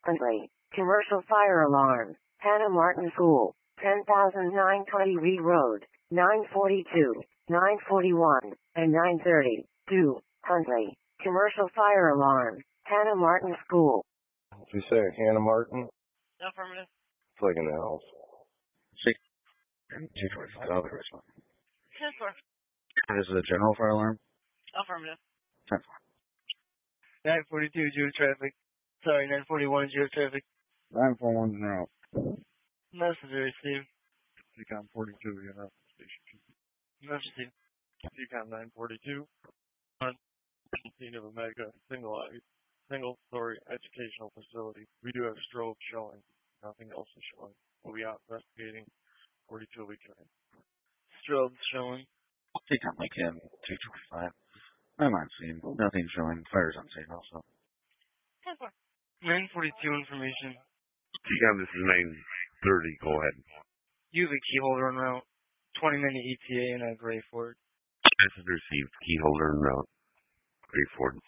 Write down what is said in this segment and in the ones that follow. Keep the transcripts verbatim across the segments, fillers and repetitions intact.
Huntley. Commercial fire alarm. Hannah Martin School. ten thousand nine hundred twenty Reed Road. nine forty-two, nine forty-one, and nine thirty. two. Huntley. Commercial fire alarm. Hannah Martin School. Did you say Hannah Martin? Affirmative. It's like in the house. Six. two twenty-five, I'll be responding. ten four. This is a general fire alarm? Affirmative. ten four. nine forty-two, zero traffic. Sorry, nine forty-one, zero traffic. nine four one, zero. Message received. C COM forty-two, you're not station two. Message received. C COM nine forty-two. On scene of a mega single single story educational facility. We do have strobe showing. Nothing else is showing. We'll be out investigating forty-two weekend. Strobe showing. C COM Lincoln two twenty-five. I'm on scene. Nothing showing. Fire's on scene also. ten four. nine forty-two information. C COM, this is nine thirty. Go ahead. You have a key holder en route. twenty minute E T A in a Gray Ford. Message received. Key holder en route. Gray Ford.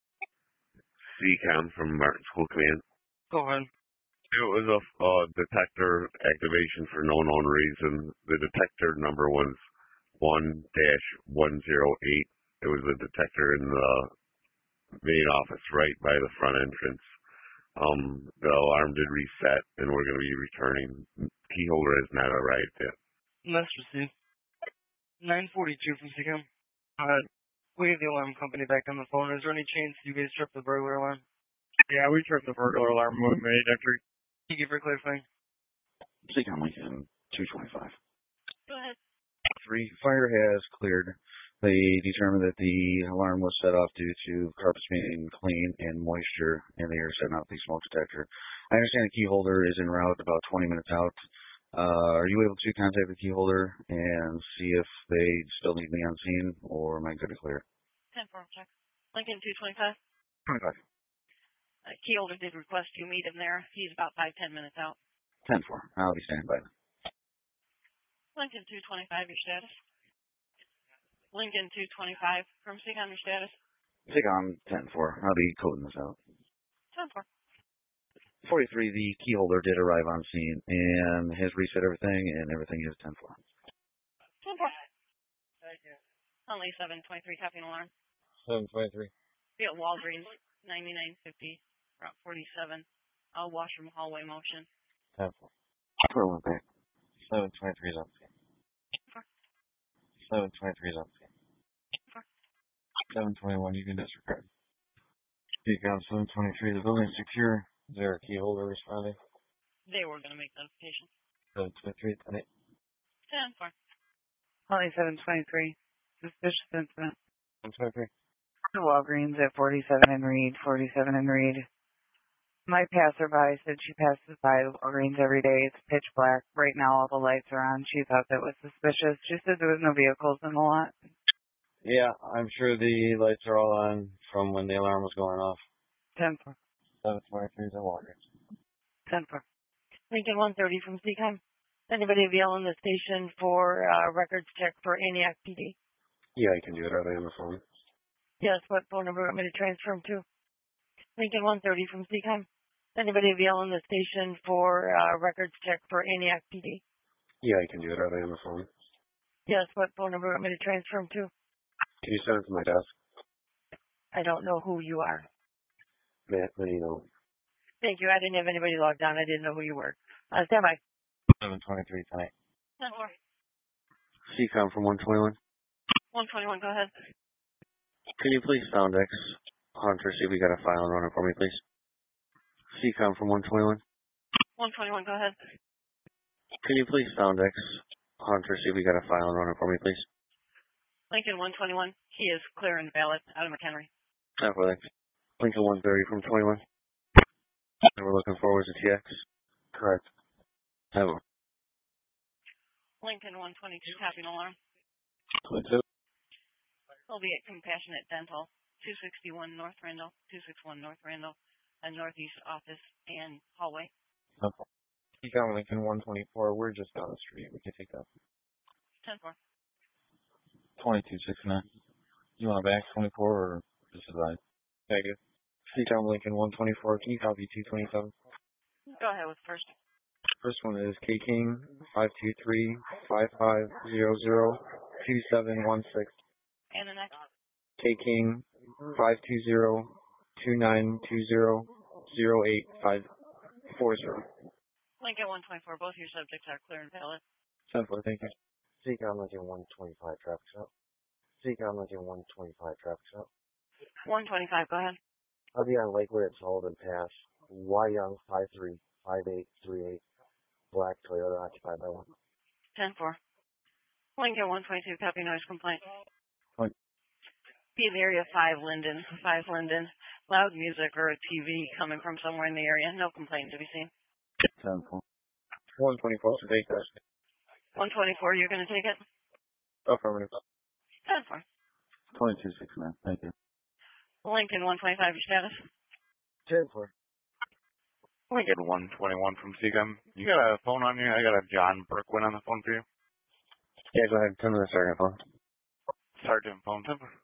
C COM from Martin School Command. Go ahead. It was a uh, detector activation for no known reason. The detector number was one dash one zero eight. It was a detector in the main office right by the front entrance. Um, the alarm did reset, and we're going to be returning. Key holder has not arrived yet. Message received. nine forty-two from C COM. Uh, we have the alarm company back on the phone. Is there any chance you guys tripped the burglar alarm? Yeah, we tripped the burglar alarm when we made entry. Thank you for clarifying. C COM Lincoln two twenty-five. Go ahead. Three. Fire has cleared. They determined that the alarm was set off due to carpets being clean and moisture, and they are setting off the smoke detector. I understand the key holder is en route about twenty minutes out. Uh, are you able to contact the key holder and see if they still need me on scene, or am I good to clear? ten four, check. Lincoln two twenty-five. twenty-five. Uh, key holder did request you meet him there. He's about five, ten minutes out. ten four. I'll be standing by. Lincoln two twenty-five, your status. Lincoln two twenty-five, from C COM, your status. C COM ten four. I'll be coding this out. ten four. forty-three, the key holder did arrive on scene and has reset everything, and everything is ten four. ten four. Thank you. Only seven twenty-three, copying alarm. seven twenty-three. Be at Walgreens, ninety-nine fifty, Route forty-seven. Uh, washroom hallway motion. ten four. Where went back? seven twenty-three is on scene. seven twenty-three is on scene. seven twenty-one, you can disregard. C COM seven twenty-three, the building is secure. Is there a key holder responding? They were going to make notification. seven twenty-three, ten eight. ten four. Only seven twenty-three. Suspicious incident. seven twenty-three. Walgreens at forty-seven and Reed, forty-seven and Reed. My passerby said she passes by Walgreens every day. It's pitch black. Right now all the lights are on. She thought that was suspicious. She said there was no vehicles in the lot. Yeah, I'm sure the lights are all on from when the alarm was going off. ten four. seven twenty-three is on Walgreens. ten four. Lincoln one thirty from C COM. Anybody available in the station for uh, records check for Antioch P D? Yeah, I can do it. Are they on the phone? Yes, what phone number want me to transfer them to? Lincoln one thirty from C COM. Anybody available in the station for uh, records check for Antioch P D? Yeah, I can do it. Are they on the phone? Yes, what phone number want me to transfer them to? Can you send it to my desk? I don't know who you are. Matt, let me know. Thank you. I didn't have anybody logged on. I didn't know who you were. Uh, stand by. seven twenty-three tonight. ten four. C COM from one twenty-one. one twenty-one, go ahead. Can you please sound X Hunter, see if we got a file and run it for me, please? C COM from one twenty-one. one twenty-one, go ahead. Can you please sound X Hunter, see if we got a file and run it for me, please? Lincoln one twenty-one, he is clear and valid out of McHenry. Not for thanks. Lincoln one thirty from twenty-one. And we're looking forward to T X. Correct. Have a Lincoln one twenty-two, copying alarm. twenty-two. He'll be at Compassionate Dental, two sixty-one North Randall, two sixty-one North Randall, and Northeast Office and Hallway. Okay. C COM Lincoln one twenty-four, we're just down the street. We can take that. ten four. twenty-two sixty-nine. You want a back twenty-four or just a line? Thank you. C-Com Lincoln one twenty-four. Can you copy two twenty-seven? Go ahead with first. First one is K King five two three five five zero zero two seven one six. And the next. K King five two zero two nine two zero zero eight five four zero. Lincoln one twenty-four. Both your subjects are clear and valid. ten four, thank you. C-Com Lincoln one twenty-five traffic stop. C-Com Lincoln one twenty-five traffic stop. one twenty-five. Go ahead. I'll be on Lakewood at Sullivan Pass. Y Young five three five eight three eight. Black Toyota occupied by one. ten four. Lincoln one twenty-two. Copy noise complaint. Point. Be in the area five Linden. five Linden. Loud music or a T V coming from somewhere in the area. No complaint to be seen. ten four. one twenty-four, so take that. one twenty-four. You're going to take it? Affirmative. ten four. twenty-two six nine. Thank you. Lincoln one twenty-five. Your status? ten four. Lincoln one twenty-one from C COM. You got a phone on you? I got a John Brooklyn on the phone for you. Yeah, go ahead. Turn to the sergeant phone. Sergeant phone.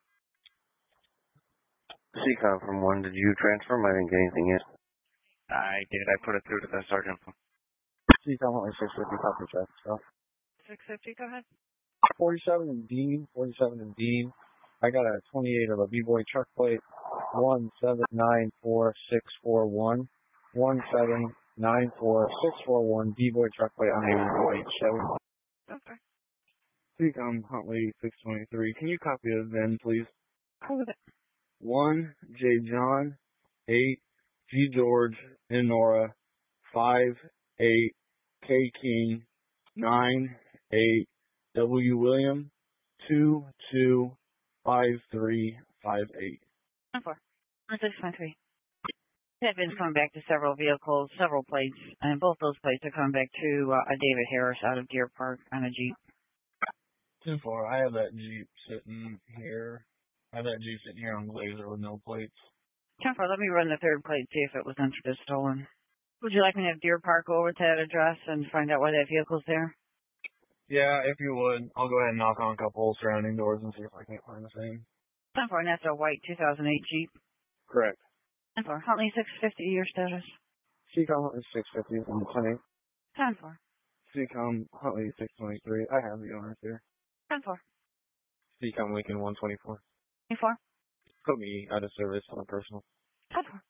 C-Com from one. Did you transfer? I didn't get anything yet. I did. I put it through to the sergeant phone. C-Com only six fifty copy traffic stop. six fifty. Go ahead. forty-seven in Dean. forty-seven in Dean. I got a twenty-eight of a B-Boy truck plate. one seven nine four six four one. one seven nine four six four one B-Boy truck plate on a white Chevy. Okay. C-Com Huntley six twenty-three. Can you copy it then, please? How was it? one J John, eight G George, and Nora, five eight K King, nine eight W William, two two five three five eight. ten four. six twenty-three. Have been coming back to several vehicles, several plates, and both those plates are coming back to uh, a David Harris out of Deer Park on a Jeep. ten four. I have that Jeep sitting here. I have that Jeep sitting here on Glazer with no plates. ten four, let me run the third plate, see if it was entered as stolen. Would you like me to have Deer Park go over to that address and find out why that vehicle's there? Yeah, if you would. I'll go ahead and knock on a couple surrounding doors and see if I can't find the same. ten four, and that's a white two thousand eight Jeep. Correct. ten four, Huntley six fifty, your status. C-Com Huntley six fifty from twenty. ten four. C-Com Huntley six twenty-three. I have the owners here. ten four. C-Com Lincoln one twenty-four. twenty-four. Put me out of service on a personal. ten four.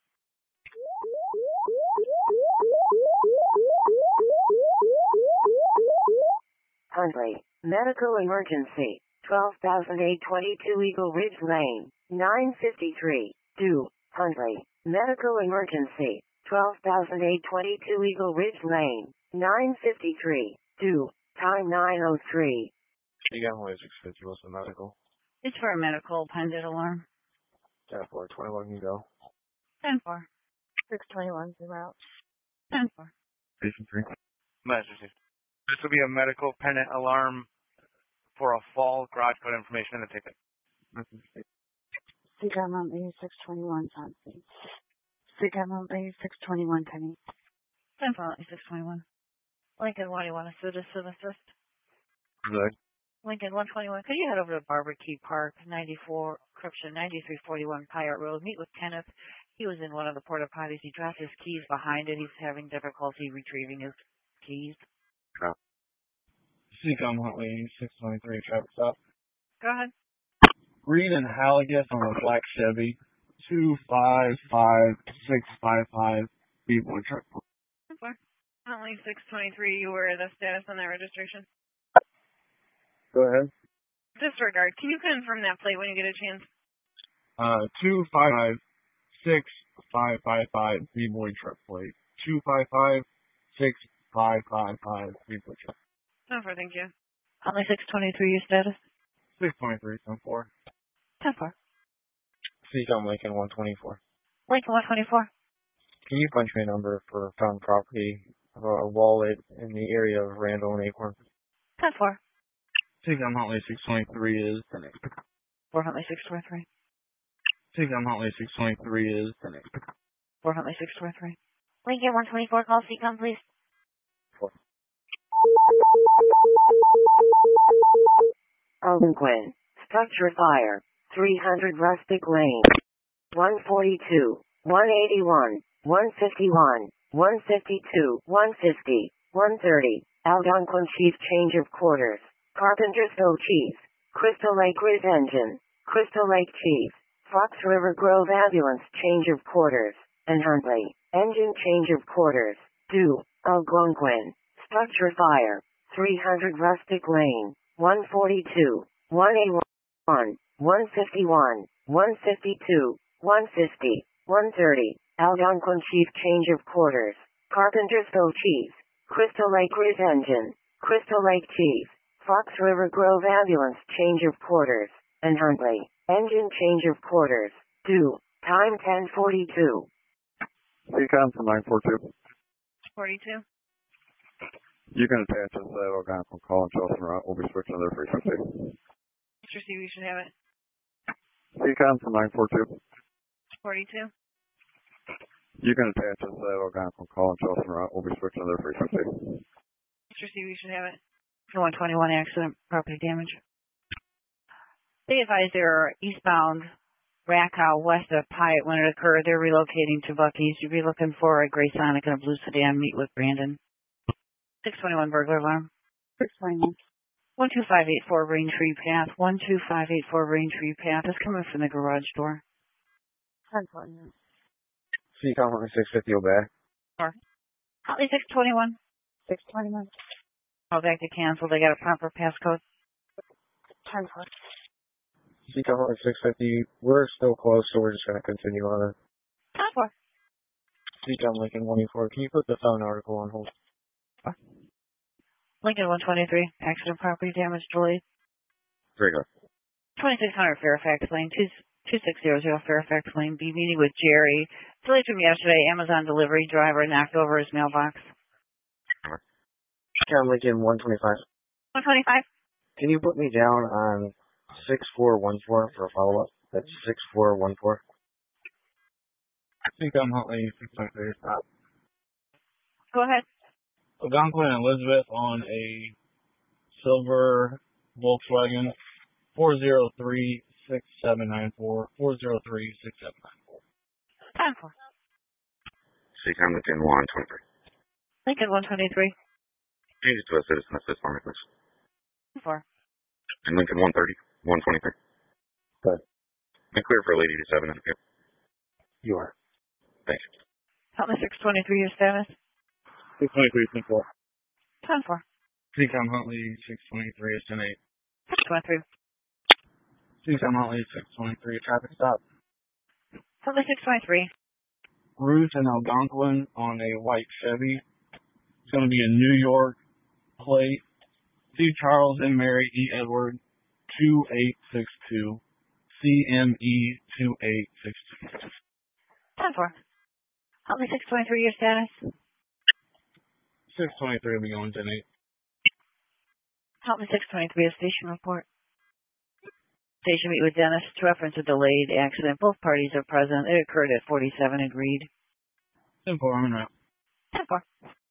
Huntley, medical emergency, twelve thousand eight twenty-two Eagle Ridge Lane, nine fifty-three, due, Huntley, medical emergency, twelve thousand eight twenty-two Eagle Ridge Lane, nine fifty-three, due, time nine oh three. You got only six fifty, what's the medical? It's for a medical pendant alarm. ten four, twenty-one can go. ten four. six twenty-one, zero out. ten four. Station three. Message. This will be a medical pendant alarm for a fall garage code information in the ticket. C-Com Huntley six twenty-one, Johnson. C-Com Huntley six twenty-one, Penny. ten four, Huntley six twenty-one. Lincoln, why do you want to citizen assist? Good. Lincoln one twenty-one, could you head over to Barbecue Park, ninety-four, correction, ninety-three forty-one Pirate Road, meet with Kenneth. He was in one of the porta potties. He dropped his keys behind it. He's having difficulty retrieving his keys. Oh. C-Com Huntley six twenty-three, traffic stop. Go ahead. Reed and Halligus on a black Chevy, two five five six five five, B-Boy truck. Huntley six twenty-three, you were the status on that registration? Go ahead. Disregard. Can you confirm that plate when you get a chance? Uh, two five five six five five five, B-Boy truck plate. two five five six five five five, B-Boy truck. Over, thank you. Huntley six twenty-three, your status? six twenty-three, ten four. ten four. C-Com Lincoln one twenty-four. Lincoln one twenty-four. Can you punch me a number for found property of a wallet in the area of Randall and Acorn? ten four. C-Com Huntley six twenty-three is the next. four Huntley six twenty-three. C-Com Huntley six twenty-three is the next. four Huntley six twenty-three. Lincoln one twenty-four, call C-Com, please. Four. Algonquin, structure fire, three hundred Rustic Lane, one forty-two, one eighty-one, one fifty-one, one fifty-two, one fifty, one thirty. Algonquin Chief change of quarters. Carpentersville Chief. Crystal Lake Ridge Engine. Crystal Lake Chief. Fox River Grove Ambulance change of quarters. And Huntley. Engine change of quarters. Due. Algonquin. Structure fire. three hundred Rustic Lane. one forty-two. one eighty-one. one fifty-one. one fifty-two. one fifty. one thirty. Algonquin Chief change of quarters. Carpentersville Chief. Crystal Lake Ridge Engine. Crystal Lake Chief. Fox River Grove Ambulance change of quarters. And Huntley. Engine change of quarters. Due. Time ten forty-two. Recon from nine four two. forty-two. You can attach us at Algonquin call and Charleston route. We'll be switching to their frequency. Mister Steve, you should have it. Recon from nine four two. forty-two. You can attach us at Algonquin call and Charleston route. We'll be switching to their frequency. Mister Steve, you should have it. one twenty-one accident, property damage. They advised they're eastbound Rackow west of Pyatt when it occurred. They're relocating to Buc-ee's. You'd be looking for a gray Sonic and a blue sedan. Meet with Brandon. six twenty-one burglar alarm. six twenty-one. one two five eight four Raintree Path. one two five eight four Raintree Path is coming from the garage door. ten twenty-one. C Company six fifty back. Or Huntley six twenty-one. six twenty-one. Call back to cancel. They got a proper passcode. ten twenty. C Company six fifty. We're still close, so we're just going to continue on it. ten four. C Company Lincoln one eighty-four. Can you put the phone article on hold? Lincoln one twenty-three. Accident property damage delayed. Very good. twenty-six hundred Fairfax Lane. two six zero zero Fairfax Lane. Be meeting with Jerry. Delayed from yesterday. Amazon delivery driver knocked over his mailbox. John Lincoln one twenty-five. one twenty-five. Can you put me down on six four one four for a follow-up? That's six four one four. I think I'm Huntley six twenty-three. Stop. Go ahead. Algonquin and Elizabeth on a silver Volkswagen four zero three six seven nine four. four zero three six seven nine four. ten four. C Company one twenty-three. Lincoln one twenty-three. Change it to a citizen assist for me, please. ten four. And Lincoln one thirty, one twenty-three. Good. And clear for a lady to seven. Okay. You are. Thank you. Huntley six twenty-three, your status? six twenty-three, ten four. ten four. C Com Huntley six twenty-three, it's ten eight. six twenty-three. C Com Huntley six twenty-three, traffic stop. Huntley six twenty-three. Ruth and Algonquin on a white Chevy. It's going to be a New York plate. C. Charles and Mary E. Edward two eight six two. C M E two eight six two. ten four. Huntley six twenty-three, your status? six twenty-three will be going ten eight. Huntley six twenty-three, a station report. Station meet with Dennis to reference a delayed accident. Both parties are present. It occurred at forty-seven, agreed. ten four, I'm in route. ten four.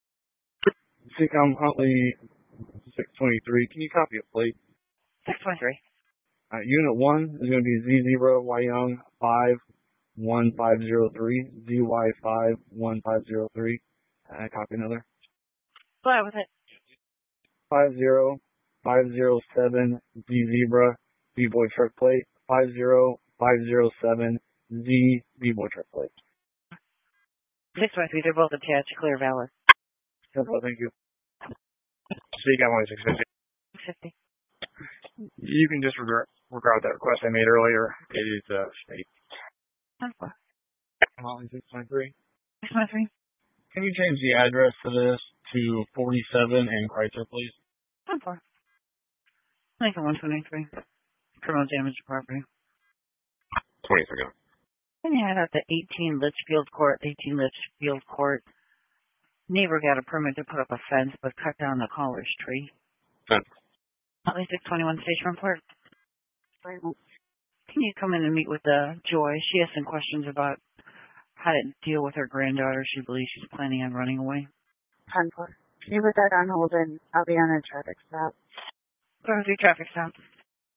C Com Huntley six twenty-three, can you copy a plate? six twenty-three. Uh, unit one is going to be Z zero Y Young five one five zero three. Z Y five one five zero three. Uh, copy another. Go ahead with it. five zero five zero seven Z Zebra B-Boy truck plate. five zero five zero seven Z B-Boy truck plate. six twenty-three, they're both attached. Clear, valid. Simple, thank you. So you got one six fifty. six fifty. You can disregard regard that request I made earlier. It is uh, state. ten four. Molly six twenty-three. six twenty-three. Can you change the address to this to forty-seven and Chrysler, please? ten four. Lincoln one twenty-three. Criminal damage to property. twenty-three. Then you head out to eighteen Litchfield Court. eighteen Litchfield Court. Neighbor got a permit to put up a fence, but cut down the caller's tree. Fence. Huntley six twenty-one station report. Can you come in and meet with uh, Joy? She has some questions about how to deal with her granddaughter. She believes she's planning on running away. ten four. Can you put that on hold and I'll be on a traffic stop? Go through traffic stop.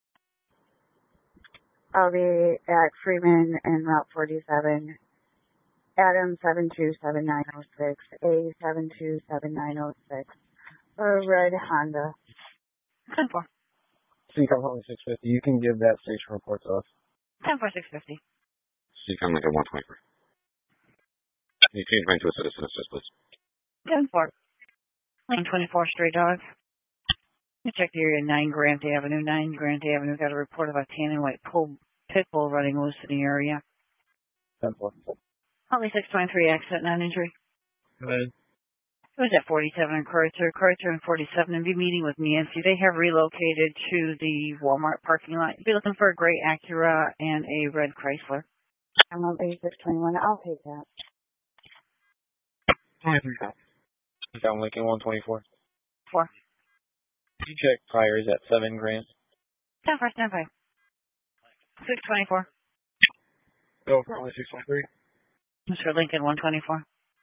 I'll be at Freeman and Route forty-seven Adam seven two seven nine oh six, A seven two seven nine oh six, a red Honda. ten four. Seacom Huntley six fifty. You can give that station report to us. ten four six fifty. Seacom Lincoln one twenty-four. Can you change mine to a citizen assist, please? ten four. Lane twenty-four, stray dogs. You check the area nine Grant Avenue. nine Grant Avenue got a report of a tan and white pull, pit bull running loose in the area. ten four. Huntley six twenty-three, accident, non-injury. Go ahead. It was at forty-seven and Kreutzer. Kreutzer and forty-seven, and be meeting with Nancy. They have relocated to the Walmart parking lot. Be looking for a gray Acura and a red Chrysler. I'm on A six twenty-one. I'll take that. twenty-three. Seacom Lincoln one twenty-four. Four. You check priors at seven Grant. ten four, stand by. six twenty-four. Go for only six twenty-three. Mister Lincoln one twenty-four.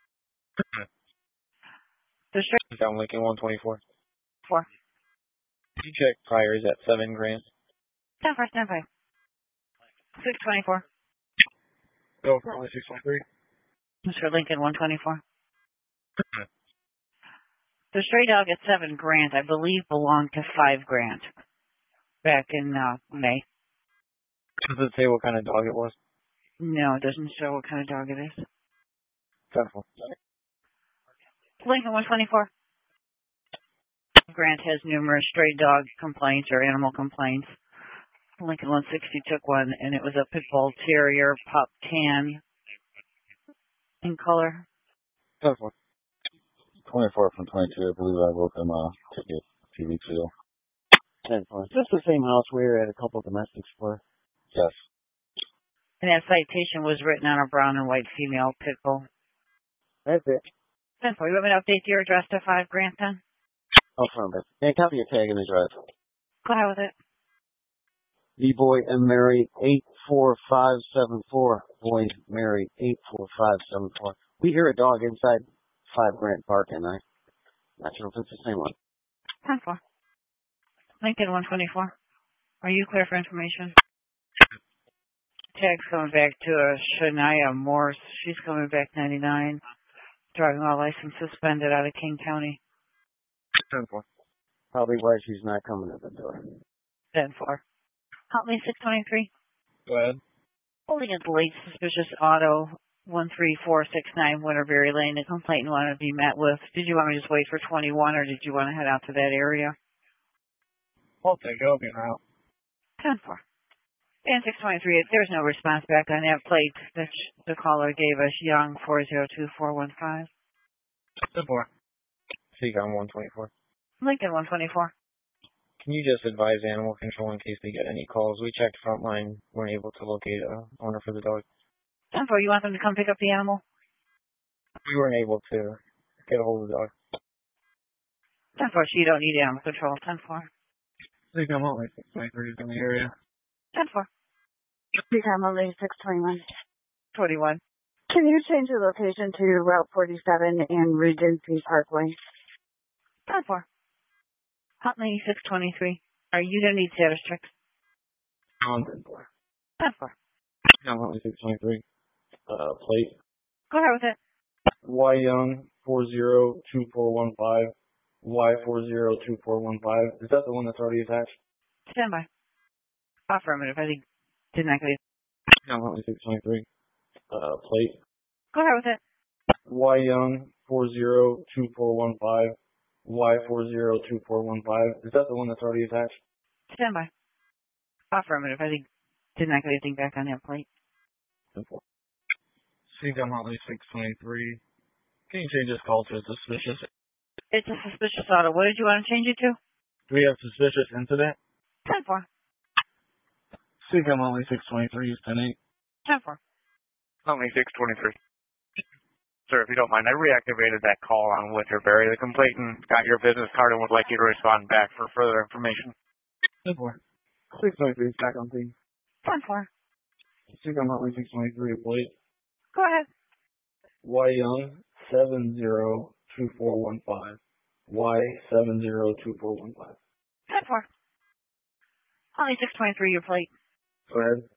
The straight. Seacom Lincoln one twenty-four. Four. You check priors at seven Grant. ten four, stand by. six twenty-four. Go for only six twenty-three. Mister Lincoln one twenty-four. The stray dog at seven Grant, I believe, belonged to five Grant back in uh, May. Does it say what kind of dog it was? No, it doesn't show what kind of dog it is. ten four. Lincoln one twenty-four. Grant has numerous stray dog complaints or animal complaints. Lincoln one sixty took one, and it was a pit bull terrier, pup tan in color. ten four. twenty-four from twenty-two. I believe I wrote them a ticket a few weeks ago. ten four. Just the same house we were at a couple of domestics for. Yes. And that citation was written on a brown and white female pit bull. That's it. ten four. You want me to update your address to five Grant then? Affirmative. And copy your tag in the drive. Go ahead with it. D-Boy and Mary eight four five seven four. Boy Mary eight four five seven four. We hear a dog inside five Grant barking. I'm not sure if it's the same one. ten four. Lincoln one twenty-four. Are you clear for information? Tag's coming back to a Shania Morse. She's coming back ninety-nine. Driving while license suspended out of King County. ten four. Probably why she's not coming to the door. ten four. Huntley six twenty-three. Go ahead. Holding at the late suspicious auto one three four six nine Winterberry Lane. The complainant wanted to be met with. Did you want me to just wait for twenty-one, or did you want to head out to that area? I'll take it. I'll be around. ten four. And six twenty-three, there's no response back on that plate that the caller gave us. Young four zero two four one five. ten four. Seacom one twenty-four. Lincoln one twenty-four. Can you just advise animal control in case they get any calls? We checked Frontline, weren't able to locate a owner for the dog. ten four, you want them to come pick up the animal? We weren't able to get a hold of the dog. ten four, so you don't need animal control. ten four. Seacom Huntley six twenty-three is in the area. ten four. Seacom only six twenty-one. twenty-one. Can you change the location to Route forty-seven and Regency Parkway? ten four. Huntley six twenty-three. Are you going to need status checks? On ten four. ten four. Seacom Huntley six twenty-three. Uh, plate. Go ahead with it. Y Young four zero two four one five. Y four zero two four one five. Is that the one that's already attached? Stand by. Affirmative. I think did not get it. Seacom Huntley six twenty-three. Uh, plate. Go ahead with it. Y Young four zero two four one five. Y four zero two four one five. Is that the one that's already attached? Stand by. Affirmative. I think did not get anything back on that plate. Simple. Seacom Huntley six twenty-three. Can you change this call to suspicious? It's a suspicious auto. What did you want to change it to? Do we have suspicious incident? ten four. Seacom Huntley six twenty-three is ten eight. ten four. Huntley six twenty-three. Sir, if you don't mind, I reactivated that call on Winterberry. The complainant got your business card and would like you to respond back for further information. ten four. six twenty-three is back on scene. ten four. Seacom Huntley six twenty-three plate. Go ahead. Y Young seven zero two four one five. Y seven zero two four one five. ten four. Huntley six twenty-three, your plate. Go ahead.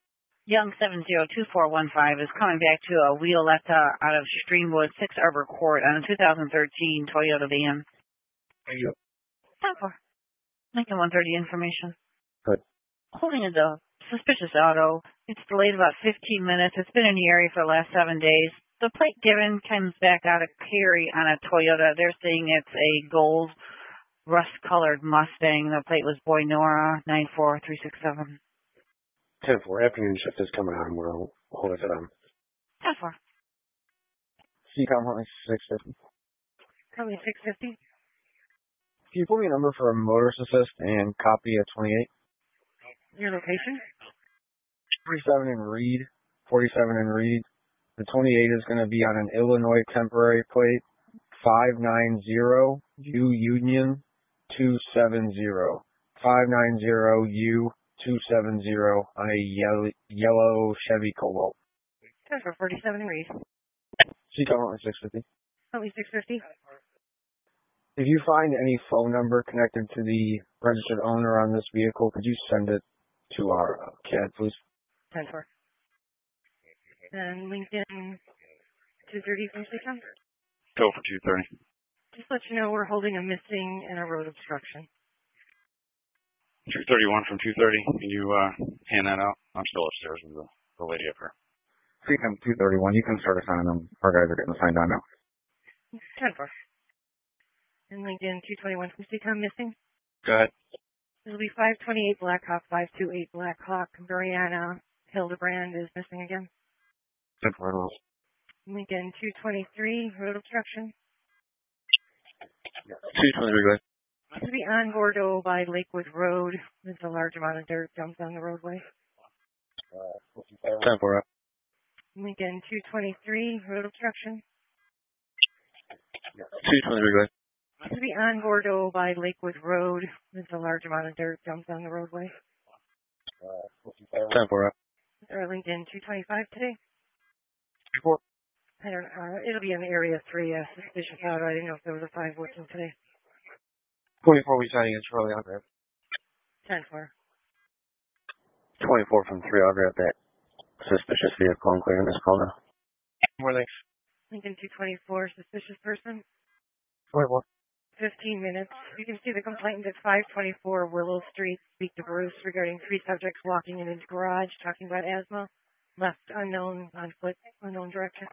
Young seven zero two four one five is coming back to a Violetta out of Streamwood, six Arbor Court on a two thousand thirteen Toyota van. Thank you. ten four. Lincoln one thirty information. Good. Holding is a suspicious auto. It's delayed about fifteen minutes. It's been in the area for the last seven days. The plate given comes back out of Cary on a Toyota. They're saying it's a gold rust-colored Mustang. The plate was Boy Nora nine four three six seven. ten four, afternoon shift is coming on. We'll hold it for them. ten four. C COM Huntley six fifty. Probably six fifty. Can you pull me a number for a motorist assist and copy at twenty-eight? Your location? forty-seven in Reed. forty-seven in Reed. The twenty-eight is going to be on an Illinois temporary plate. five nine zero U Union two seven zero. five nine zero U two seven zero on a yellow, yellow Chevy Cobalt. ten for forty-seven in Reed. C COM Huntley six fifty. Huntley six fifty. If you find any phone number connected to the registered owner on this vehicle, could you send it to our uh, C A D, please? ten four. And LinkedIn two thirty from C COM? Go for two thirty. Just let you know we're holding a missing and a road obstruction. two thirty-one from two thirty. Can you uh, hand that out? I'm still upstairs with the, the lady up here. C COM two thirty-one, you can start assigning them. Our guys are getting assigned on now. ten four. And LinkedIn two twenty-one from C COM missing. Go ahead. This will be five twenty-eight Blackhawk, five two eight Blackhawk. Brianna Hildebrand is missing again. ten four. Lincoln two twenty-three, road obstruction. two twenty-three, go ahead. To be on Bordeaux by Lakewood Road. There's a large amount of dirt dumped on the roadway. ten four. Lincoln two twenty-three, road obstruction. two twenty-three, go ahead. To be on Bordeaux by Lakewood Road. There's a large amount of dirt dumped on the roadway. ten four. Or Lincoln two twenty-five today. Four. I don't know. Uh, it'll be in area three, uh, suspicious auto. I didn't know if there was a five working today. twenty-four, we signing in Charlie on grab. ten four. twenty-four from three, I'll grab that suspicious vehicle and clear this call now. More thanks. Lincoln two twenty-four, suspicious person. twenty-four. fifteen minutes. You can see the complainant at five twenty-four Willow Street. Speak to Bruce regarding three subjects walking in his garage, talking about asthma. Left unknown, on foot, unknown direction.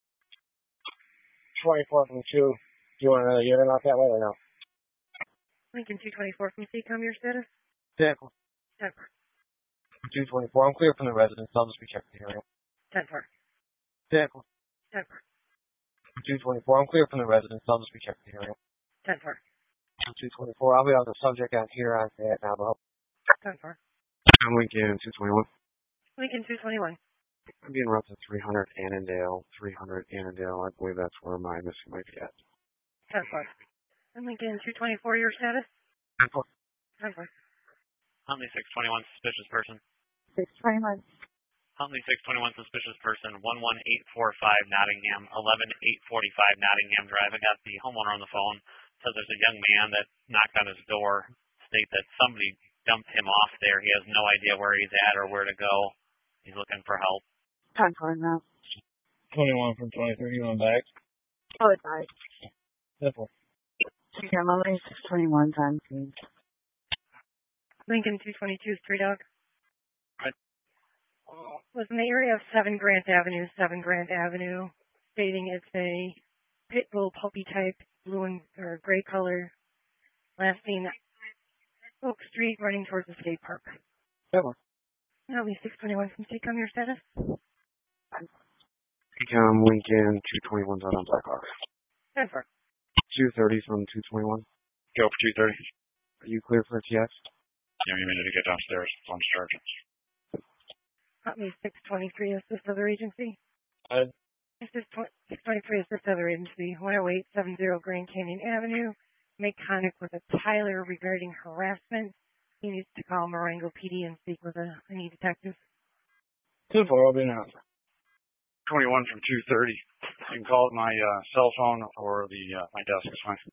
twenty-four from two. Do you want another unit off that way or no? Lincoln two twenty-four from C COM, your status? ten four. ten four. two twenty-four, I'm clear from the residence. I'll just be checking the area. ten four. ten four. ten four. two twenty-four, I'm clear from the residence. I'll just be checking the area. ten four. two twenty-four, I'll be on the subject out here on that now, Bob. ten four. I'm Lincoln two twenty-one. Lincoln two twenty-one. I'm being routed to three hundred Annandale, three hundred Annandale. I believe that's where my missing might be at. ten four. And Lincoln two twenty-four, your status? ten four. ten four. Huntley six twenty-one, suspicious person. six twenty-one. Huntley six twenty-one, suspicious person, one one eight four five Nottingham, eleven eight forty-five Nottingham Drive. I got the homeowner on the phone. Says there's a young man that knocked on his door, state that somebody dumped him off there. He has no idea where he's at or where to go. He's looking for help. ten four now. twenty-one from twenty-three, you want back? Oh, it's alright. ten four. C COM Huntley six twenty-one, time scene. Lincoln two twenty-two, Three Dog. Right. Was in the area of seven Grant Avenue, seven Grant Avenue, stating it's a pit bull puppy type, blue and or gray color, last seen Oak Street, running towards the skate park. ten four. Huntley six twenty-one from C COM, your status? C COM Lincoln two twenty-one's out on Blackhawk. ten four. two thirty from two twenty-one. Go for two thirty. Are you clear for a T X? Give me a minute to get downstairs. Phone charging. Huntley six twenty-three, assist other agency. Uh, This is six twenty-three, assist other agency, one oh eight seventy Grand Canyon Avenue. Make contact with a Tyler regarding harassment. He needs to call Marengo P D and speak with a any detective. ten four, I'll be now. twenty-one from two thirty. You can call it my uh, cell phone or the uh, my desk is fine.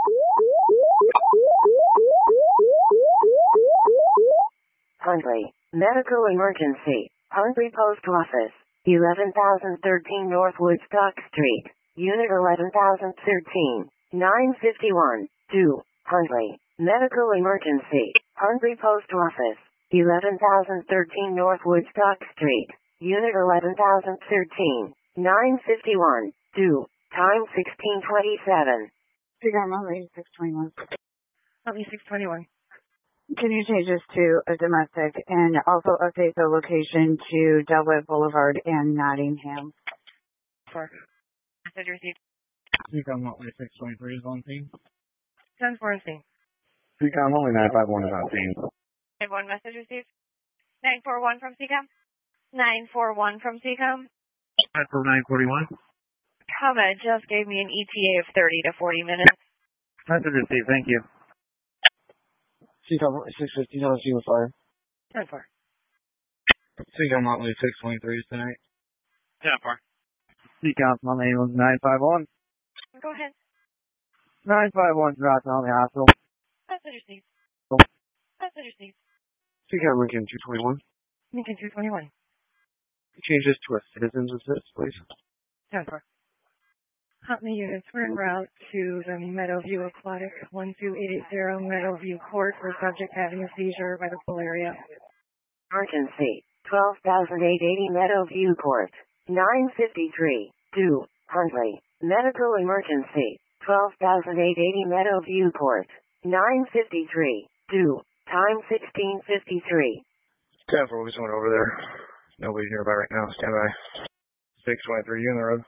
Huntley, medical emergency, Hungry Post Office, eleven thousand thirteen North Woodstock Street, Unit eleven thousand thirteen, nine fifty-one, two, Huntley, medical emergency, Hungry Post Office, eleven thousand thirteen North Woodstock Street, Unit eleven thousand thirteen, nine fifty-one, two, time sixteen twenty-seven. Cigar Mountain six twenty-one. Mountain six twenty-one. Can you change this to a domestic and also update the location to Delwood Boulevard and Nottingham? Four. Message received. Seacom Motley six twenty-three is on scene. ten four on scene. Seacom only nine five one is on scene. nine one message received. nine four one from C COM. nine four one from C COM. For nine forty-one. ComEd just gave me an E T A of thirty to forty minutes. Message received, thank you. Seacom six fifty on scene with fire. ten four. Seacom Motley six twenty-three is tonight. ten four. Seacom Motley nine five one. Go ahead. nine five one dropped on the hospital. Message received. Message received. Seacom Lincoln two twenty-one. Lincoln two twenty-one. Change this to a citizen's assist, please. ten four. Huntley units, we're en route to the Meadowview Aquatic, one two eight eight zero Meadowview Court for subject having a seizure by the pool area. Emergency, twelve thousand eight hundred eighty Meadowview Court, nine fifty-three, two, Huntley, medical emergency, twelve thousand eight hundred eighty Meadowview Court, nine fifty-three, two, time sixteen fifty-three. ten four, we just went over there. Nobody's nearby right now, stand by. six twenty-three, you on the road?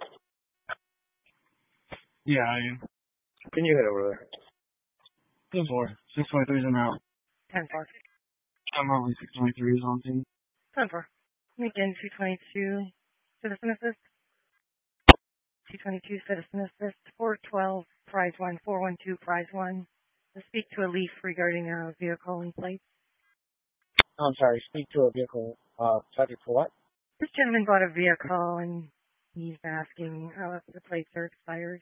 Yeah, I am. Can you head over there? ten four. six twenty-three is en route. ten four. I'm only six twenty-three is on scene. ten four. Lincoln two twenty-two, citizen assist. two twenty-two, citizen assist. four twelve, prize one. four one two, prize one. To speak to a leaf regarding a vehicle and plate. I'm sorry, speak to a vehicle, uh, subject for what? This gentleman bought a vehicle and he's asking how the plates are expired.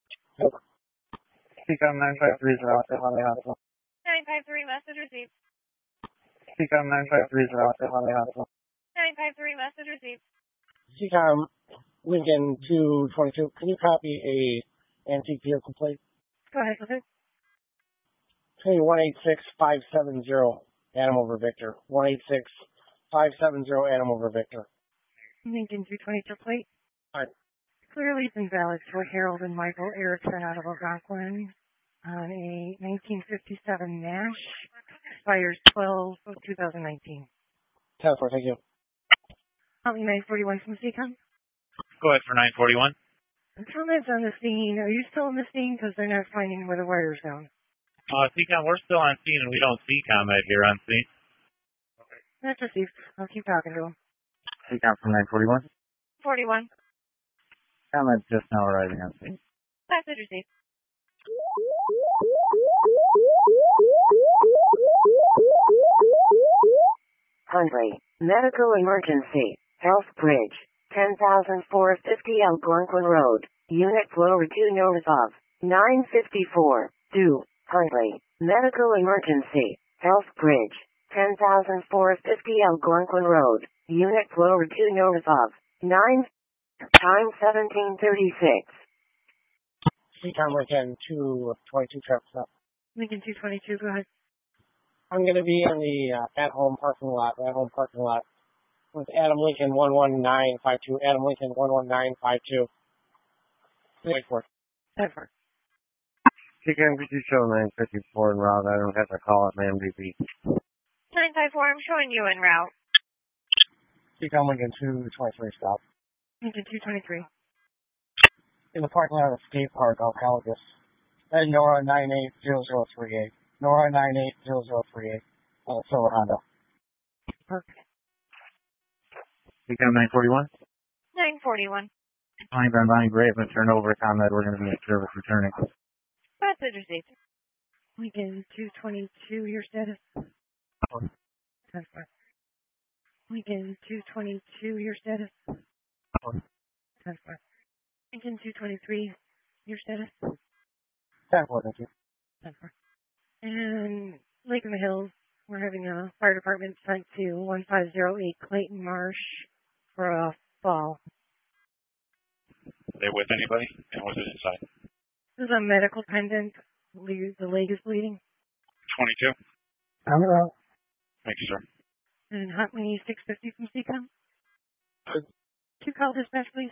Seacom nine five three is out at Huntley Hospital. nine five three message received. Seacom nine five three is out at Huntley Hospital. nine five three message received. Seacom Lincoln two twenty-two, can you copy a antique vehicle plate? Go ahead with it. Hey, one eight six five seven zero, Adam over Victor. one eight six five seven zero, Adam over Victor. Lincoln two twenty-two plate. All right. Clearly invalid for Harold and Michael Erickson out of Algonquin on a nineteen fifty-seven Nash. Expires twelve of two thousand nineteen. ten four, thank you. Huntley nine forty-one from C COM. Go ahead for nine forty-one. Comments on the scene. Are you still on the scene? Because they're not finding where the wire's down. Uh, C COM, we're still on scene and we don't see ComEd here on scene. That's received. I'll keep talking to him. Seacom from nine forty-one. forty-one. ComEd's just now arriving on scene. Message received. Huntley, medical emergency, Health Bridge, ten thousand four hundred fifty Algonquin Road, unit flow two north of, nine fifty-four, two, Huntley, medical emergency, Health Bridge, ten thousand four hundred fifty Algonquin Road, unit flow two north of, nine, time seventeen thirty-six. Seacom Lincoln two twenty-two, traffic stop. Lincoln two twenty-two, go ahead. I'm going to be in the uh, at-home parking lot, at-home parking lot with Adam Lincoln one one nine five two, Adam Lincoln one one nine five two. Wait for it. ten four. Seacom, could you show nine fifty-four en route? I don't have to call it my M V P. nine five four, I'm showing you en route. Seacom Lincoln two twenty-three, stop. Lincoln two twenty-three. In the parking lot of Skate Park, Alcalagos. And Nora nine eight zero zero three eight. Nora nine eight zero zero three eight. Uh, Silver Honda. Perfect. Seacom nine forty-one. nine forty-one. Fine, on Bonnie Graveman, turn over ComEd. We're going to be at service returning. Message received. Lincoln two twenty-two, your status. ten four. Lincoln two twenty-two, your status. ten four. Lincoln two twenty-three, your status. ten four, thank you. ten four. And Lake in the Hills, We're having a fire department sent to one five zero eight Clayton Marsh for a fall. They with anybody? And what's this inside? This is a medical pendant. Le- The leg is bleeding. twenty-two. I'm around. Thank you, sir. And Huntley six fifty from C COM. Two call dispatch, please.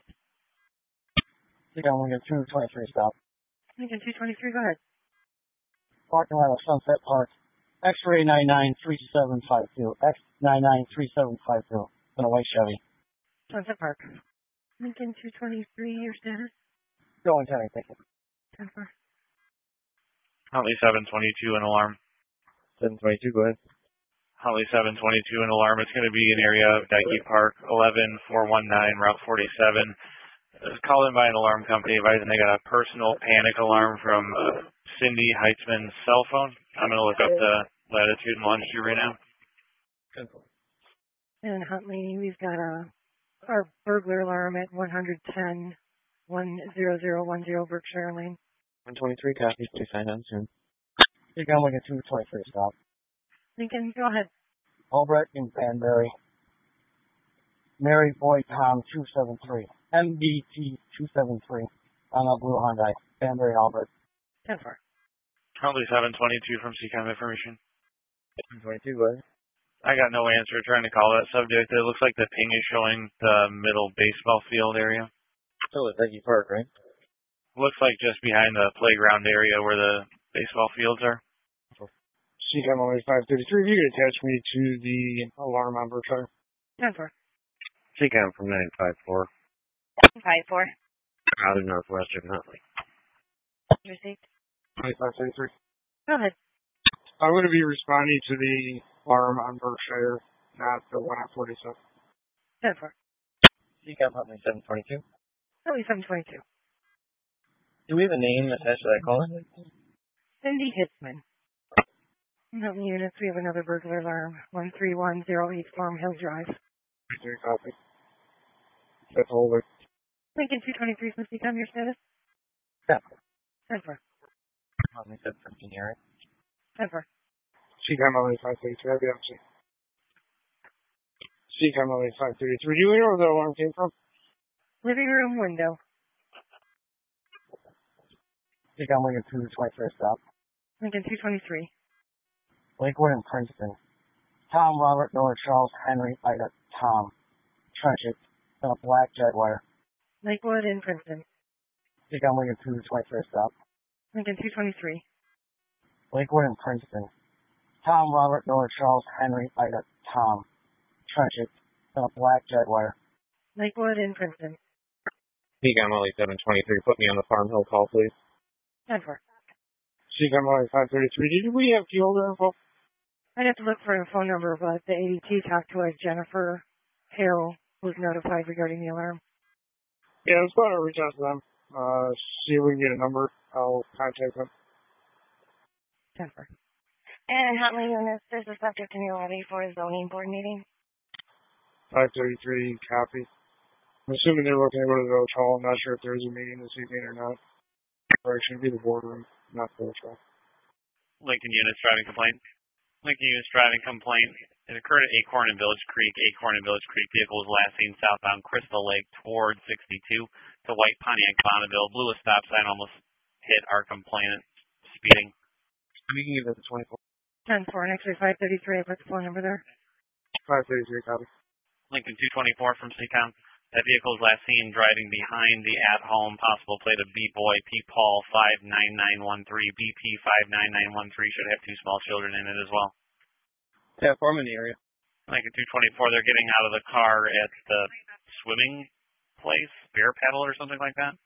C COM Lincoln two twenty-three stop. Lincoln two twenty-three, go ahead. Parking lot of Sunset Park. X-ray nine nine three seven five two. X nine nine three seven five two. In a white Chevy. Sunset Park. Lincoln two twenty-three, your status? Going ten, thank you. ten four. Huntley seven twenty-two, an alarm. seven twenty-two, go ahead. Huntley seven twenty-two, an alarm. It's going to be an area of Dyke Park, eleven four one nine, Route forty-seven. It was called in by an alarm company advising they got a personal panic alarm from uh, Cindy Heitzman's cell phone. I'm going to look up the latitude and longitude right now. And Huntley, we've got a our burglar alarm at one ten one zero zero one zero Berkshire Lane. one twenty-three, copy. Please sign on soon. C COM Lincoln two twenty-three stop. Lincoln, go ahead. Albrecht in Banbury. Mary Boy Tom two seven three. M B T two seven three. On a blue Hyundai. Banbury Albert. ten four. Huntley seven twenty-two from C COM information. seven twenty-two, go ahead. I got no answer trying to call that subject. It looks like the ping is showing the middle baseball field area. Still at Dyke Park, right? Looks like just behind the playground area where the baseball fields are. C COM only five thirty-three, if you could attach me to the alarm on Berkshire. ten four. C COM from nine five four. five four. Out of Northwestern Huntley. Received. twenty-five thirty-three. Go ahead. I'm going to be responding to the alarm on Berkshire, not the one at forty-seven. ten four. C COM Huntley seven twenty-two. Huntley seven twenty-two. Do we have a name attached to that call? Cindy Hitzman. Huntley units, we have another burglar alarm. one three one zero eight Farm Hill Drive. Three copy. That's over. Lincoln two twenty-three from C COM, your status? Yeah. ten four. Huntley seven fifteen, Eric. ten four. C COM only five thirty-three, I'll be up to C COM only five thirty-three. Do you know where the alarm came from? Living room window. C COM Lincoln two twenty-three stop. Lincoln two twenty-three. Lakewood and Princeton. Tom, Robert, Noah, Charles, Henry, Ida, Tom. Trenchard. And a black Jaguar. Lakewood and Princeton. C COM Lincoln two twenty-three stop. Lincoln two twenty-three. Lakewood and Princeton. Tom, Robert, Noah, Charles, Henry, Ida, Tom. Trenchard. And a black Jaguar. Lakewood and Princeton. C COM only seven twenty-three. Put me on the Farm Hill call, please. ten four. C COM only five thirty-three. Did we have key holder info? I'd have to look for a phone number, but the A D T talked to us. Jennifer Harrell was notified regarding the alarm. Yeah, let's go ahead and reach out to them. Uh, see if we can get a number. I'll contact them. ten four. And Huntley units, there's a subject in your lobby for a zoning board meeting. five thirty-three, copy. I'm assuming they're looking to go to the village hall. I'm not sure if there's a meeting this evening or not. Or it should be the boardroom, not the village hall. Lincoln units driving complaint. Lincoln units driving complaint. It occurred at Acorn and Village Creek. Acorn and Village Creek vehicle was last seen southbound Crystal Lake toward sixty-two to White Pontiac Bonneville. Blew a stop sign, almost hit our complainant speeding. We can give it a twenty-four. ten four and actually five thirty-three. I put the phone number there. five thirty-three, copy. Lincoln two twenty-four from C COM. That vehicle was last seen driving behind the at-home, possible plate of B-Boy P. Paul five nine nine one three. B P five nine nine one three should have two small children in it as well. Yeah, form in the area. Lincoln two twenty-four, they're getting out of the car at the swimming place, bear paddle or something like that.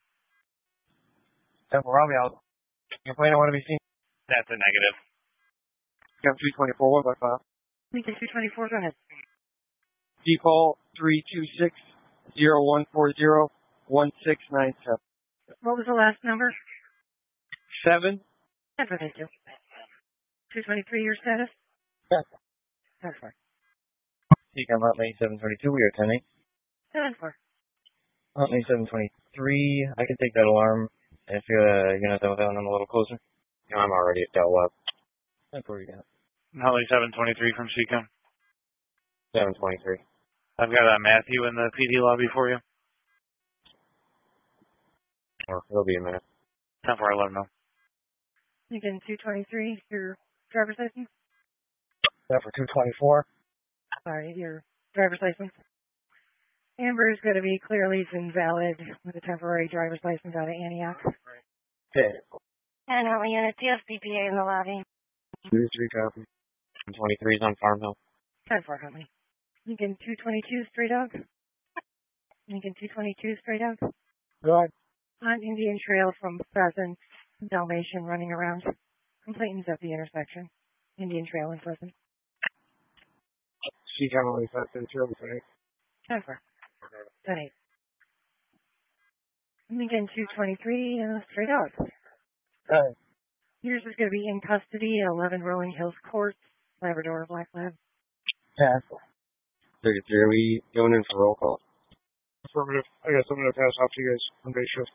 ten four, I'll be out. Complaint, I want to be seen. That's a negative. C COM three twenty-four, one by five. Lincoln two twenty-four, go ahead. Default three two six zero one four zero one six nine seven. What was the last number? Seven. ten four, thank you. two twenty-three, your status? Yes. ten four. C COM Huntley seven twenty-two, we are attending. ten four. Huntley seven twenty-three, I can take that alarm if you're uh, going to know that one a little closer. No, I'm already at Del Webb. That's where you got. Holly seven twenty-three from C COM. seven twenty-three. I've got uh, Matthew in the P D lobby for you. Oh, it'll be a minute. ten four, I let him know. Lincoln two twenty-three, your driver's license? That for two twenty-four. Sorry, your driver's license. Amber is going to be clearly invalid with a temporary driver's license out of Antioch. Okay. And how many units? You have C P A in the lobby. Two three copy. seven twenty-three is on Farm Hill. ten four, Huntley. Lincoln two twenty-two, stray dog. Lincoln two twenty-two, stray dog. Go ahead. On Indian Trail from Pleasant, Dalmatian running around. Complainants at the intersection. Indian Trail and Pleasant. She got only five thirty-two, right? ten four. ten eight. Lincoln two twenty-three, uh, stray dog. Go ahead. Yours is going to be in custody, eleven Rolling Hills Court, Labrador Black Lab. Pass. thirty-three, are we going in for roll call? Affirmative. I guess I'm going to pass off to you guys on base shift.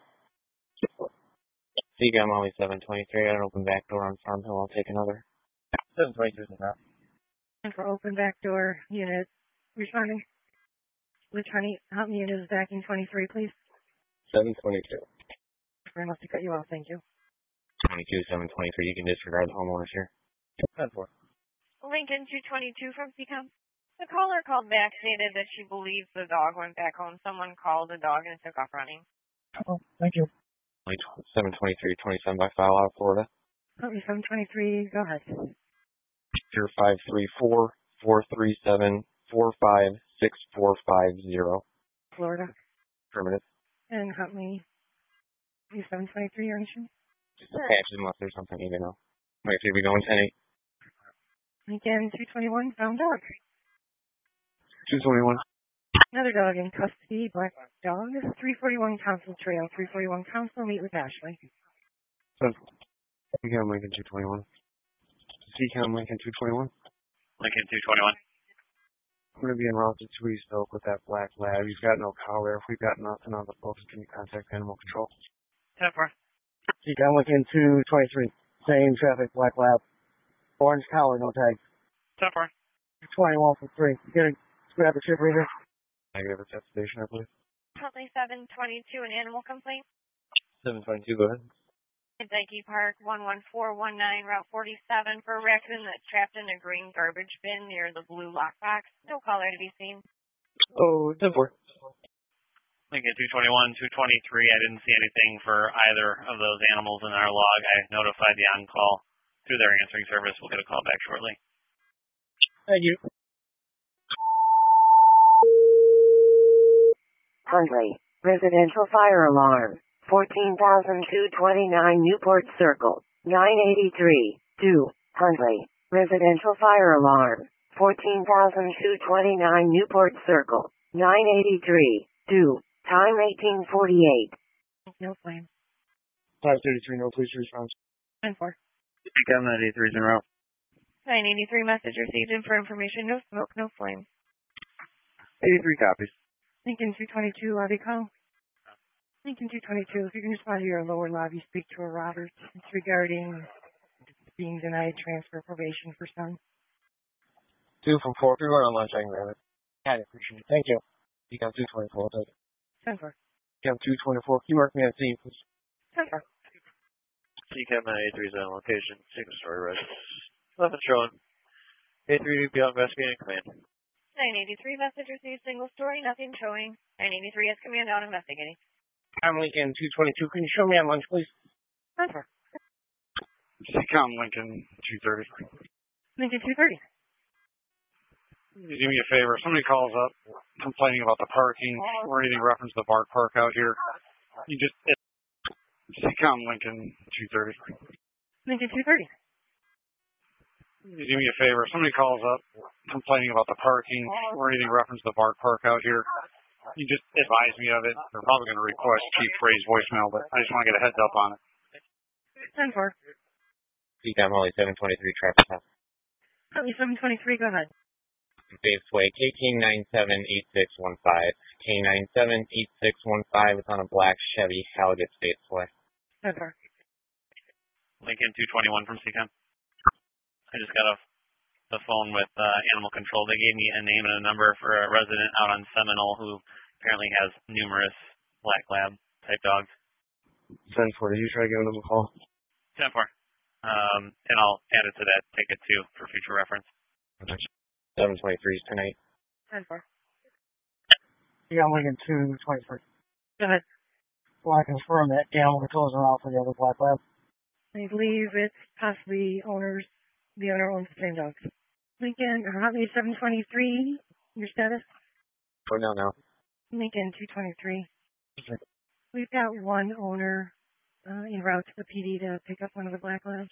C COM Molly seven twenty-three, I got an open back door on Farm Hill, I'll take another. seven twenty-two is enough. And for open back door unit, responding. Which honey, how many unit is backing twenty-three, please? seven twenty-two. I must have cut you off, thank you. twenty-two, seven twenty-three, you can disregard the homeowners here. ten four. Lincoln two twenty-two from C COM. The caller called back, stated that she believes the dog went back home. Someone called the dog and it took off running. Oh, thank you. seven twenty-three, twenty-seven by file out of Florida. Huntley seven twenty-three, go ahead. zero five three four, four three seven, four five six four five zero. Florida. Affirmative. And Huntley, you seven twenty-three, aren't you? Just patches unless there's something you know. Might see we going ten eight. Lincoln two twenty-one, found dog. two twenty-one. Another dog in custody, black dog. three forty-one Council Trail, three forty-one Council, meet with Ashley. C COM Lincoln two twenty-one. C COM Lincoln two twenty-one. Lincoln two twenty-one. I'm going to be en route to Tweez Oak with that black lab. He's got no collar. If we've got nothing on the books, can you contact Animal Control? ten four. C COM Lincoln two twenty-three. Same traffic, black lab. Orange collar, no tag. ten four. twenty-one for three. Get a grab a chip reader. Negative at station, I believe. Huntley seven twenty-two, an animal complaint. seven twenty-two, go ahead. Dikey Park, one one four one nine, Route forty-seven, for a raccoon that's trapped in a green garbage bin near the blue lockbox. No caller to be seen. Oh, ten four. Lincoln two twenty-one, two twenty-three. I didn't see anything for either of those animals in our log. I notified the on-call through their answering service. We'll get a call back shortly. Thank you. Huntley, residential fire alarm, fourteen thousand two twenty-nine Newport Circle, nine eighty-three, two, Huntley, residential fire alarm, fourteen thousand two twenty-nine Newport Circle, nine eighty-three, two, time eighteen forty-eight. No flame. five thirty-three, no police response. ten four. C COM ninety-three is en route. nine eighty-three, message received in for information. No smoke, no flame. eighty-three copies. Lincoln two twenty-two, lobby call. Lincoln two twenty-two, if you can respond to your lower lobby, speak to a Roberts. It's regarding being denied transfer probation for son. Two from four. If you're going on lunch, I can grab it. I appreciate it. Thank you. C COM two twenty-four, I'll take it. ten four. C COM two twenty-four, can you mark me on scene, please? ten four. C COM ninety-three is on location. Single story residence. Nothing showing. A three beyond investigating command. nine eighty-three, message received, single story, nothing showing. nine eighty-three has command out investigating. I'm Lincoln two twenty-two. Can you show me on lunch, please? ten four. C COM Lincoln two thirty. Lincoln two thirty. Do me a favor. If somebody calls up complaining about the parking or anything reference to the Bart Park out here, you just C COM Lincoln two thirty. Lincoln two thirty. Do me a favor. If somebody calls up complaining about the parking or anything reference to the Bart Park out here, you just advise me of it. They're probably going to request Chief Frey's voicemail, but I just want to get a heads up on it. ten four. C COM Holly seven twenty-three, traffic stop. Huntley seven twenty-three, go ahead. Safeway, K K nine seven eight six one five. K nine seven eight six one five. It's on a black Chevy Halliget Safeway. ten four. Lincoln two twenty-one from C COM. I just got a the phone with uh, animal control. They gave me a name and a number for a resident out on Seminole who apparently has numerous black lab type dogs. ten four, did you try giving them a call? ten four. Um, and I'll add it to that ticket too for future reference. seven twenty-three is tonight. ten four. Yeah, I'm looking two twenty-three. Go ahead. Well, I confirm that animal controls are out for the other black lab. I believe it's possibly owners, the owner owns the same dogs. Lincoln, or Huntley seven twenty-three, your status? For now, now. Lincoln two twenty-three. We've got one owner uh, en route to the P D to pick up one of the black labs.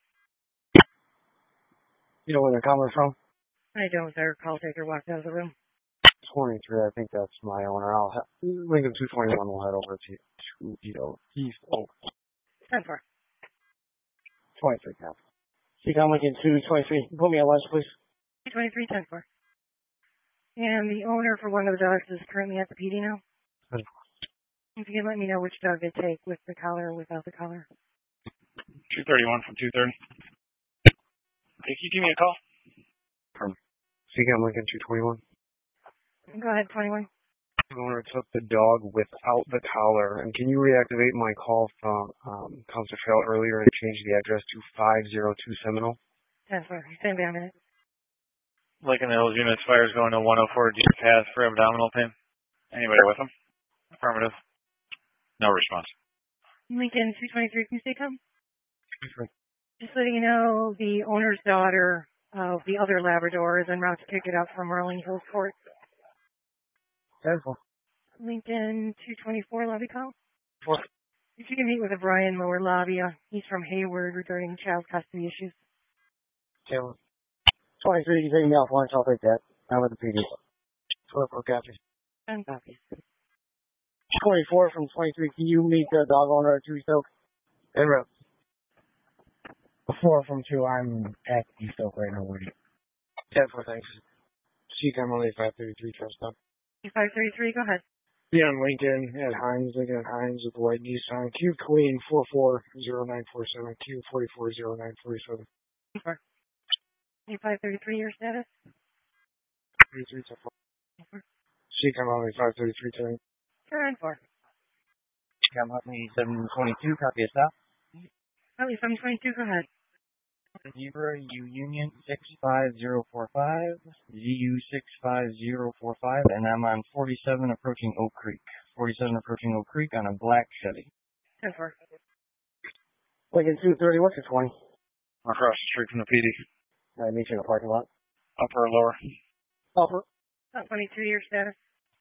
You know where they're coming from? I don't. Our call taker walked out of the room. twenty-three, I think that's my owner. I'll have, Lincoln two twenty-one will head over to, to you know, East Oak. ten four. twenty-three, cap. See, I'm Lincoln two twenty-three. Put me on lunch, please. two twenty-three, ten four. And the owner for one of the dogs is currently at the P D now. ten four. If you can let me know which dog they take, with the collar or without the collar. two thirty-one from two thirty. Hey, can you give me a call? From C C A M Lincoln two twenty-one. Go ahead, twenty-one. The owner took the dog without the collar. And can you reactivate my call from um, Council Trail earlier and change the address to five oh two Seminole? ten four. Stand by a minute. Lincoln Hills units fires going to one oh four Deer Path for abdominal pain. Anybody with them? Affirmative. No response. Lincoln two twenty-three, can you stay calm? Just letting you know, the owner's daughter of the other Labrador is en route to pick it up from Rolling Hills Court. ten four. Lincoln two twenty-four, lobby call. Four. If you can meet with a Brian Lower lobby, uh, he's from Hayward regarding child custody issues. Taylor. twenty-three, you take me off lunch, I'll take that. I'm with the P D. four four copies. ten copies. twenty-four from twenty-three, can you meet the dog owner at two East Oak? En route. four from two, I'm at East Oak right now, waiting. ten four, thanks. C C A M only five thirty-three, trust stop. five thirty-three, go ahead. Be on Lincoln at Hines, Lincoln at Hines with the white Nissan. Q Queen four four zero nine four seven, Q forty-four zero nine four seven. five thirty-three, your status? thirty-three, ten four. C C A M only five thirty-three today. ten four. C C A M Huntley seven twenty-two, copy of stop. Huntley seven twenty-two, go ahead. Zebra U Union six five zero four five, Z U six five zero four five, and I'm on forty-seven approaching Oak Creek. forty-seven approaching Oak Creek on a black Chevy. ten four. Lincoln two thirty, what's your twenty? Across the street from the P D. I meet you in the parking lot. Upper or lower? Upper. twenty-two, your status?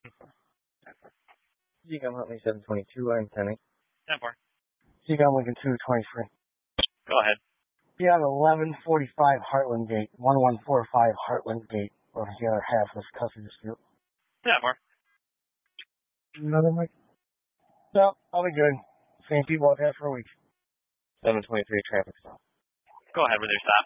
C C A M Huntley seven twenty-two, I'm ten eight. ten four. C C A M Lincoln two twenty-three. Go ahead. Be on eleven forty-five Heartland Gate, one one four five Heartland Gate, or the other half of custody dispute. ten four. Another mic? No, I'll be good. Same people I've had for a week. seven twenty-three traffic stop. Go ahead with your stop.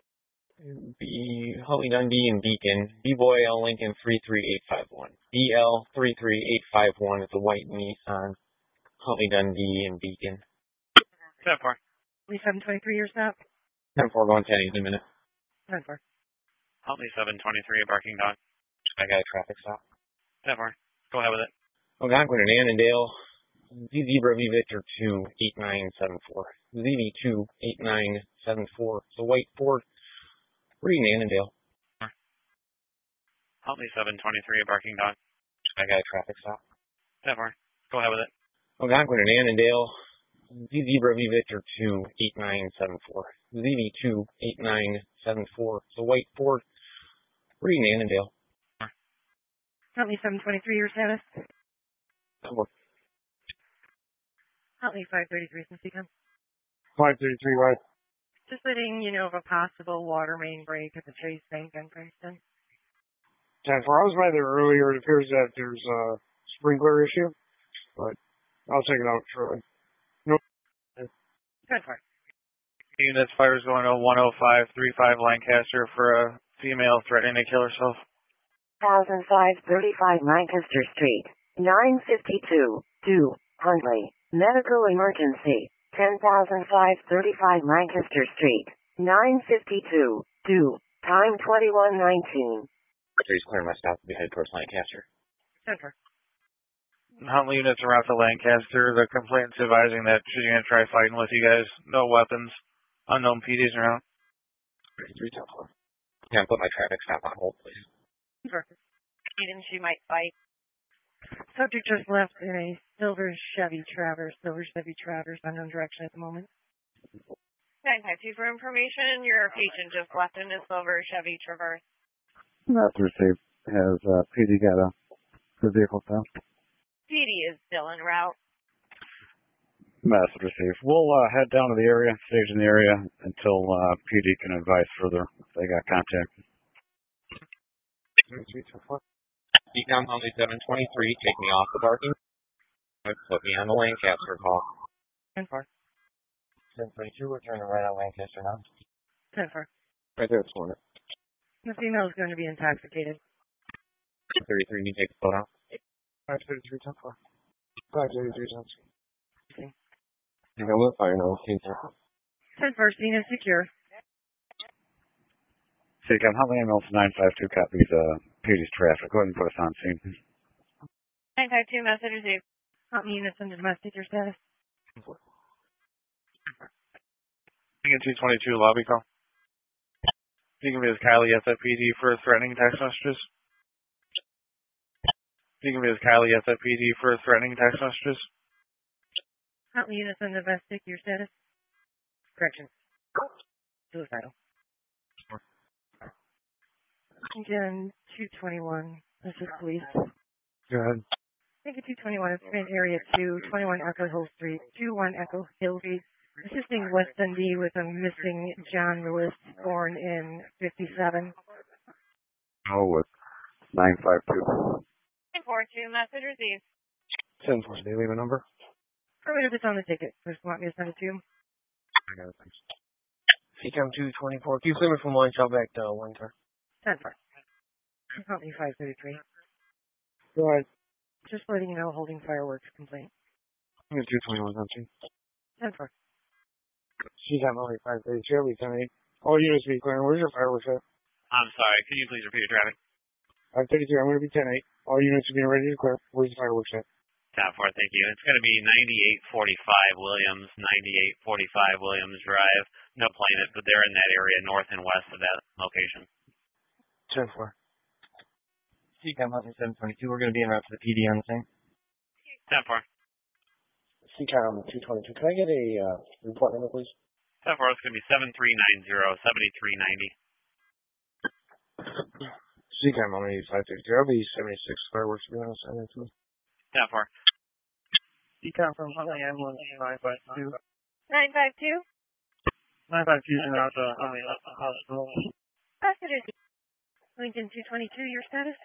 B Huntley Dundee and Beacon. B-Boy L Lincoln three three eight five one. B L three three eight five one is the white Nissan. Huntley Dundee and Beacon. ten four. seven twenty-three, your stop? ten four going ten eight in a minute. ten four. Huntley seven twenty-three, a barking dog. I got a traffic stop. ten four. Go ahead with it. Algonquin and Annandale. Z Zebra V Victor two eight nine seven four. Z V two eight nine seven four. The white Ford. Reading Annandale. Huntley seven twenty-three, a barking dog. I got a traffic stop. ten four. Go ahead with it. Algonquin and Annandale. Z Zebra V Victor two eight nine seven four. Z V two eight nine seven four. The white Ford. Reading Annandale. Huntley seven twenty-three, your status? Four. Huntley five thirty-three, from C C A M. five thirty-three, right? Just letting you know of a possible water main break at the Chase Bank on Princeton. ten four, I was by there earlier. It appears that there's a sprinkler issue, but I'll check it out shortly. Nope. ten four. Units fires going to one oh five three five Lancaster for a female threatening to kill herself. one thousand five thirty-five Lancaster Street, nine fifty-two, two, Huntley, medical emergency, ten thousand five thirty-five Lancaster Street, nine fifty-two, two, Time twenty-one nineteen. Please clear my stop to be headed towards Lancaster. Center. Huntley units around to Lancaster. The complaint's advising that she's going to try fighting with you guys. No weapons. Unknown P Ds around. thirty-three, ten four. Can I put my traffic stop on hold, please? Perfect. Even she might fight. Subject just left in a silver Chevy Traverse. Silver Chevy Traverse, unknown direction at the moment. nine five two for information. Your patient just left in a silver Chevy Traverse. That's received. Has uh, P D got a the vehicle found? P D is still en route. Message received. We'll uh, head down to the area, stage in the area until uh, P D can advise further if they got contact. Decom Huntley seven twenty-three, take me off the parking. Put me on the Lancaster call. ten four. ten twenty-two, we're turning right on Lancaster now. ten four. Right there, it's one. The female is going to be intoxicated. thirty-three, you take the photo. five thirty-three, ten four. five thirty-three, ten four. You got what fire now? ten four, scene is secure. Seacom Huntley ambulance nine five two copies uh, P D's traffic. Go ahead and put us on scene. nine five two message received. Huntley units under domestic, your status? Lincoln two twenty-two, lobby call. You can be as Kylie S F P D for threatening text messages. You can be as Kylie S F P D for threatening text messages. Huntley units under domestic, your status? Correction. Suicidal. Again, two twenty-one. This is police. Go ahead. Lincoln two twenty-one, it's been area two, twenty-one Echo Hill Street, two one Echo Hill Street. Assisting West Dundee with a missing John Lewis, born in fifty-seven. Oh, with nine five two. nine four two message received. ten four, do you leave a number? Affirmative, it's on the ticket. First, want me to send it to you? I got it, thanks. Seacom two twenty-four. Can you clear me from one shell back to one car? ten four. Huntley five thirty-three. Go ahead. Just letting you know, holding fireworks complaint. I'm at two twenty-one, Huntley. ten four. Seacom Huntley five thirty-three, I'll be ten eight. All units be clearing. Where's your fireworks at? I'm sorry. Can you please repeat your traffic? five thirty-three, I'm going to be ten eight. All units are being ready to clear. Where's the fireworks at? ten four, thank you. It's going to be ninety-eight forty-five Williams, ninety-eight forty-five Williams Drive. No planet, but they're in that area north and west of that location. ten four. Seacom Huntley seven twenty-two, we're going to be en route to the P D on the same. ten four. Seacom two twenty-two. Can I get a uh, report number, please? ten four, it's going to be seven three nine zero, seven three nine zero. Seacom Huntley five thirty-three, I'll be seventy-six fireworks to be honest. I think so. ten four. Decom from Huntley ambulance nine five two. nine five two. nine five two is out to Huntley hospital. Message received. Lincoln two twenty-two, your status?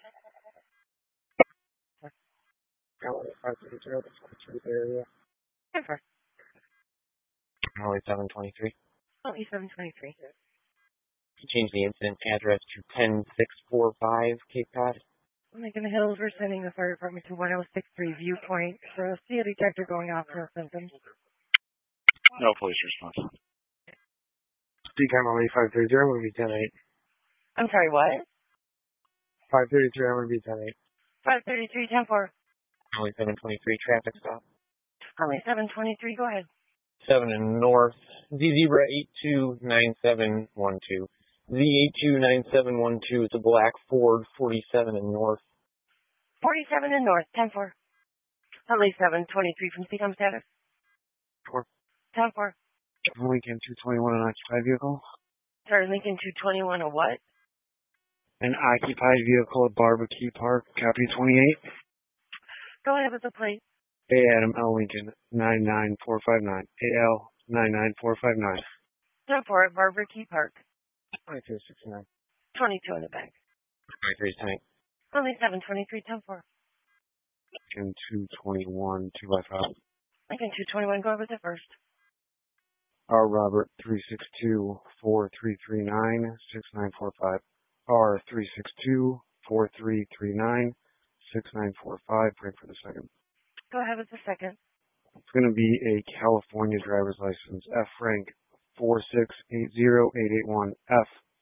five thirty-three, I'll be seventy-three area. ten four. Huntley seven twenty-three. Huntley seven twenty-three. Change the incident address to ten six four five Cape Cod. Lincoln Hills, we're sending the fire department to one oh six three Viewpoint for a C A detector going off, no symptoms. No police response. Seacom Huntley five thirty-three, I'm going to be ten eight. I'm sorry, what? five thirty-three, I'm going to be ten eight. five thirty-three, ten four. Huntley seven twenty-three, traffic stop. Huntley seven twenty-three, go ahead. seven in north. Z Zebra eight two nine seven one two. Z eight two nine seven one two, it's a black Ford forty-seven in north. forty-seven in north, ten four. Huntley seven twenty-three from Seacom status. Four. ten four. Lincoln two twenty-one, an occupied vehicle. Sorry, Lincoln two twenty-one, a what? An occupied vehicle at Barbecue Park, copy twenty-eight. Go ahead with the plate. A Adam L. Lincoln, nine nine four five nine. A L nine nine four five nine. ten four at Barbecue Park. twenty-two sixty-nine. twenty-two in the back. twenty-three tonight. Huntley seven twenty-three, ten four. Lincoln two twenty-one, two by five. Lincoln two twenty-one, go over the first. R. Robert three six two four three three nine six nine four five. R three six two four three three nine six nine four five. Break for the second. Go ahead with the second. It's going to be a California driver's license. F rank four six eight zero eight eight one. F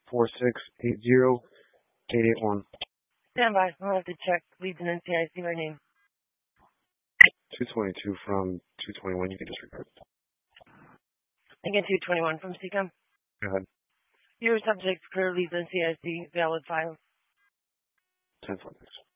four six eight zero eight eight one. Stand by. I'll have to check leads in N C I C by name. two twenty-two from two twenty-one. You can disregard it. Again, two twenty-one from C COM. Go ahead. Your subject clear leads N C I C valid file. ten four, thanks.